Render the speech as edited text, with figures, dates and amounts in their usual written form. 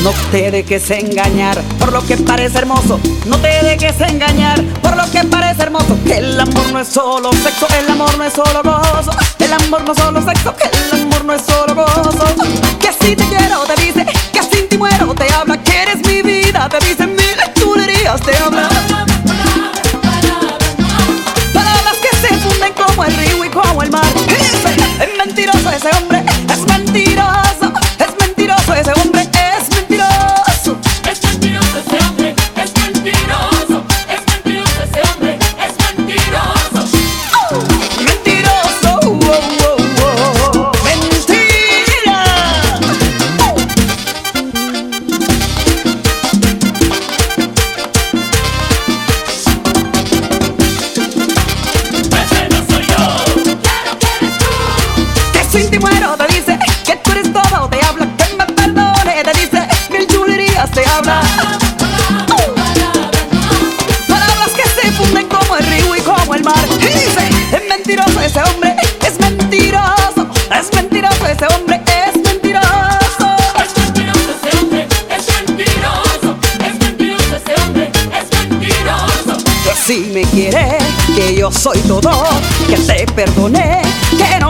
No te dejes engañar por lo que parece hermoso. No te dejes engañar por lo que parece hermoso. Que el amor no es solo sexo, el amor no es solo gozo. El amor no es solo sexo, que el amor no es solo gozo. Que así te quiero, te dice, que así te muero, te habla, que eres mi vida, te dice mil chulerías, te habla. Palabras que se funden como el río y como el mar. Y dice, es mentiroso ese hombre, es mentiroso, es mentiroso ese hombre. Sin ti muero, te dice que tú eres todo, te habla, que me perdone, te dice mil chulerías, te habla. Palabras que se funden como el río y como el mar. Y dice, es mentiroso ese hombre, es mentiroso, es mentiroso ese hombre, es mentiroso. Es mentiroso ese hombre, es mentiroso, es mentiroso ese hombre, es mentiroso. Que si me quiere, que yo soy todo, que te perdoné, que no